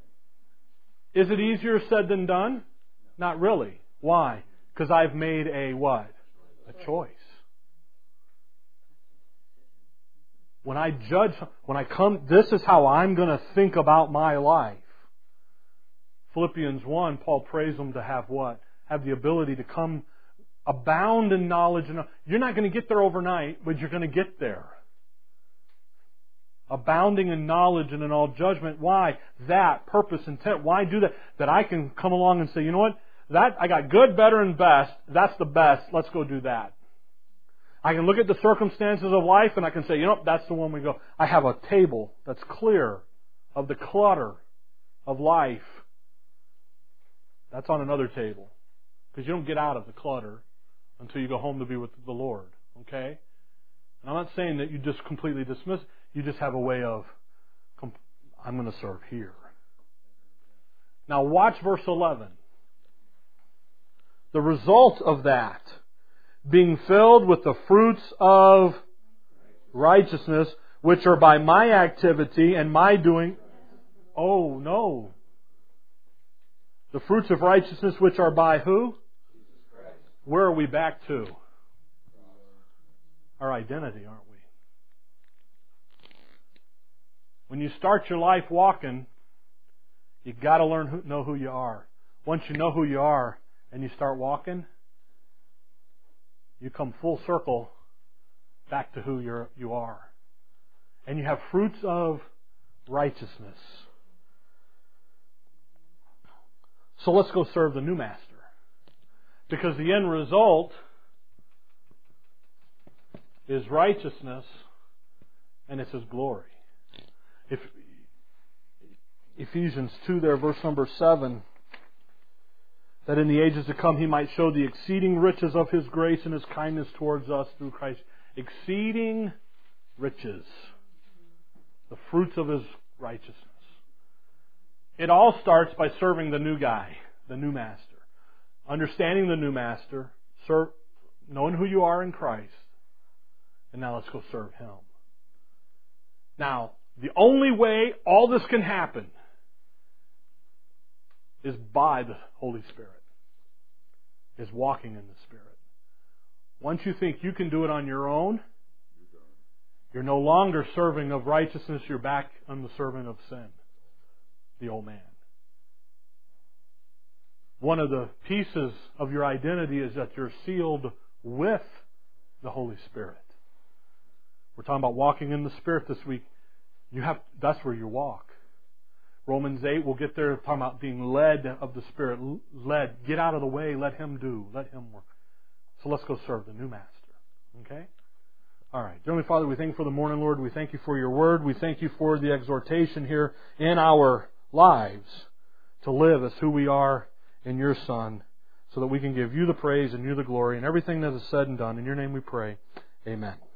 Is it easier said than done? Not really. Why? Because I've made a what? A choice. When I judge, when I come, this is how I'm going to think about my life. Philippians one, Paul prays them to have what? Have the ability to come abound in knowledge. And you're not going to get there overnight, but you're going to get there. Abounding in knowledge and in all judgment. Why? That, purpose, intent. Why do that? That I can come along and say, you know what? That I got good, better, and best. That's the best. Let's go do that. I can look at the circumstances of life and I can say, you know, that's the one we go. I have a table that's clear of the clutter of life. That's on another table. Because you don't get out of the clutter until you go home to be with the Lord. Okay? And I'm not saying that you just completely dismiss. You just have a way of, I'm going to serve here. Now watch verse eleven. The result of that, being filled with the fruits of righteousness, which are by my activity and my doing. Oh, no. The fruits of righteousness, which are by who? Where are we back to? Our identity, aren't we? When you start your life walking, you've got to learn who, know who you are. Once you know who you are and you start walking, you come full circle back to who you're, you are. And you have fruits of righteousness. So let's go serve the new master. Because the end result is righteousness and it's His glory. If Ephesians two there, verse number seven, that in the ages to come He might show the exceeding riches of His grace and His kindness towards us through Christ. Exceeding riches. The fruits of His righteousness. It all starts by serving the new guy, the new master. Understanding the new master, serve, knowing who you are in Christ, and now let's go serve Him. Now, the only way all this can happen is by the Holy Spirit, is walking in the Spirit. Once you think you can do it on your own, you're no longer serving of righteousness, you're back on the serving of sin, the old man. One of the pieces of your identity is that you're sealed with the Holy Spirit. We're talking about walking in the Spirit this week. You have that's where you walk. Romans eight, we'll get there talking about being led of the Spirit. Led. Get out of the way. Let Him do. Let Him work. So let's go serve the new master. Okay? All right. Heavenly Father, we thank you for the morning, Lord. We thank you for your word. We thank you for the exhortation here in our lives to live as who we are in your Son, so that we can give you the praise and you the glory and everything that is said and done. In your name we pray. Amen.